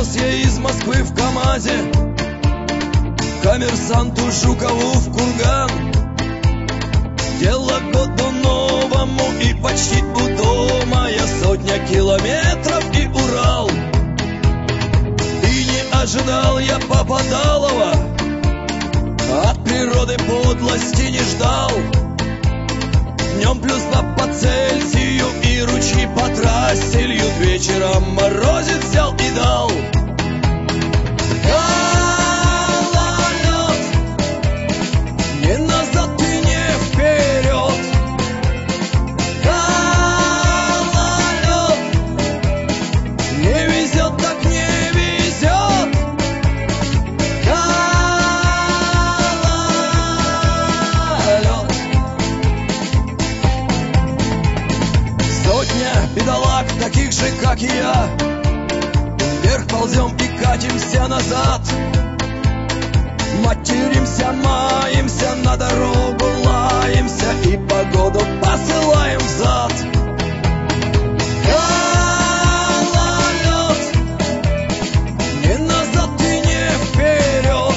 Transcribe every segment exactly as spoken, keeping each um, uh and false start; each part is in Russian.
Вез я из Москвы в КамАЗе коммерсанту Жукову в Курган. Дело году новому и почти у дома я сотня километров и Урал. И не ожидал я Попадалова, от природы подлости не ждал. Днем плюс два по Цельсию и ручьи по трассе льют. Вечером морозец взял и дал. Гололед, не назад и не вперед. Гололед, не везет, так не везет. Гололед. Сотня бедолаг, таких же, как и я, вверх ползем и катимся назад. Материмся, маемся, на дорогу лаемся и погоду посылаем взад. Гололед, не назад и не вперед.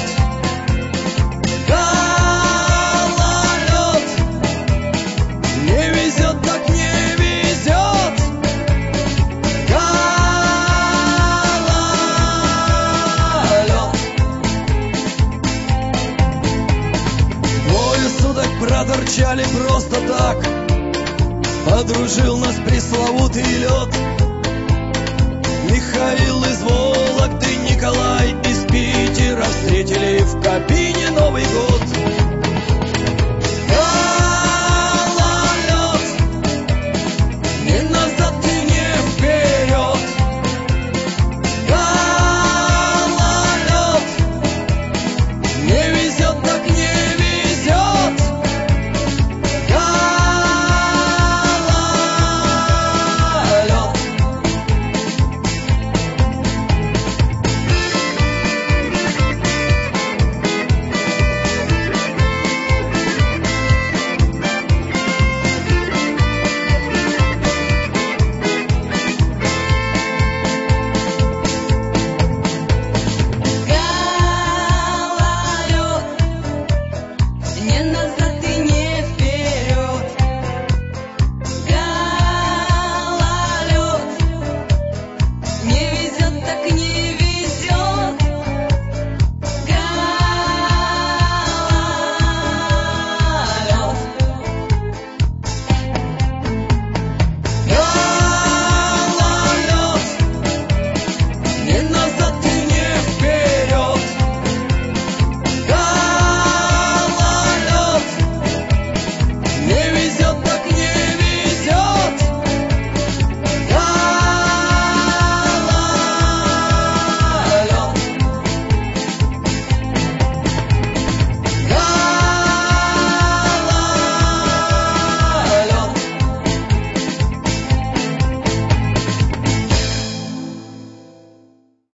Гололед, не везет, так не везет. Двое суток проторчали просто так. Подружил нас пресловутый лед. Михаил из Вологды, Николай из Питера встретили в кабине Новый год.